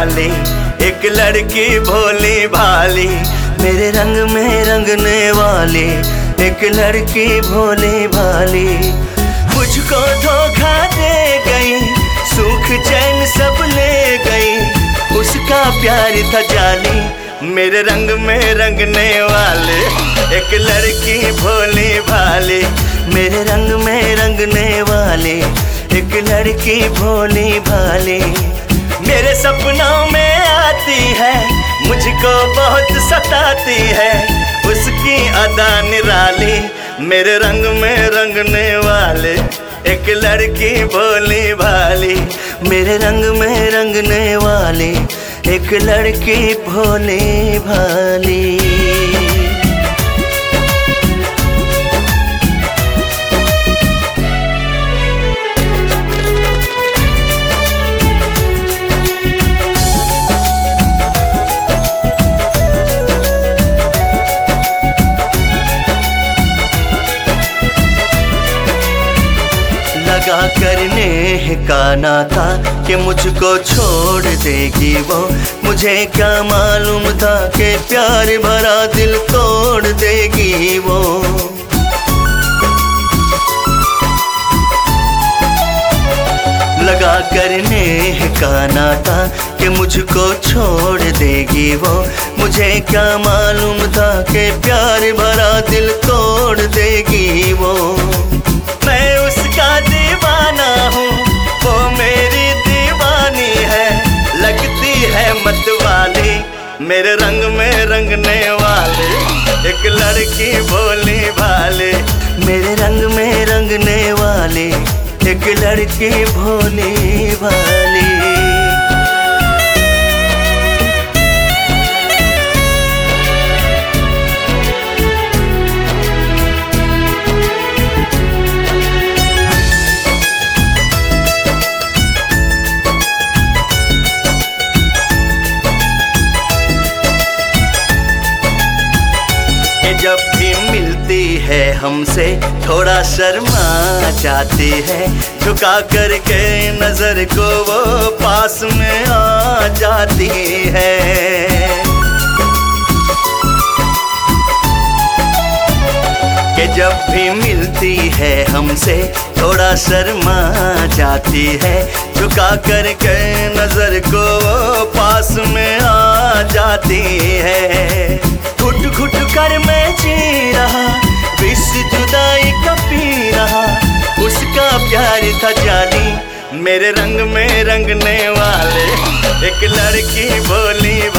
वाली, एक लड़की भोली भाली, मेरे रंग में रंगने वाली, एक लड़की भोली भाली। मुझको धोखा दे गई, सुख चैन सब ले गई, उसका प्यार था जाली, मेरे रंग में रंगने वाले, एक लड़की भोली भाली, मेरे रंग में रंगने वाले, एक लड़की भोली भाली। मेरे सपनों में आती है, मुझको बहुत सताती है, उसकी अदा निराली, मेरे रंग में रंगने वाले, एक लड़की भोली भाली, मेरे रंग में रंगने वाली, एक लड़की भोली भाली। लगा करने का नाता कि मुझको छोड़ देगी वो, मुझे क्या मालूम था कि प्यार भरा दिल तोड़ देगी वो। लगा करने का नाता कि मुझको छोड़ देगी वो, मुझे क्या मालूम था कि प्यार भरा दिल तोड़ देगी वो। मैं उसका दीवाना हूँ, वो मेरी दीवानी है, लगती है मतवाली, मेरे रंग में रंगने वाले, एक लड़की भोली भाली, मेरे रंग में रंगने वाले, एक लड़की भोली भाली। जब भी मिलती है हमसे थोड़ा शर्मा जाती है, झुका करके नजर को वो पास में आ जाती है। कि जब भी मिलती है हमसे थोड़ा शर्मा जाती है, झुका करके नजर को वो पास में आ जाती है। घुट घुट कर मैं जी रहा, विष जुदाई का पी रहा, उसका प्यार था जाली, मेरे रंग में रंगने वाले, एक लड़की भोली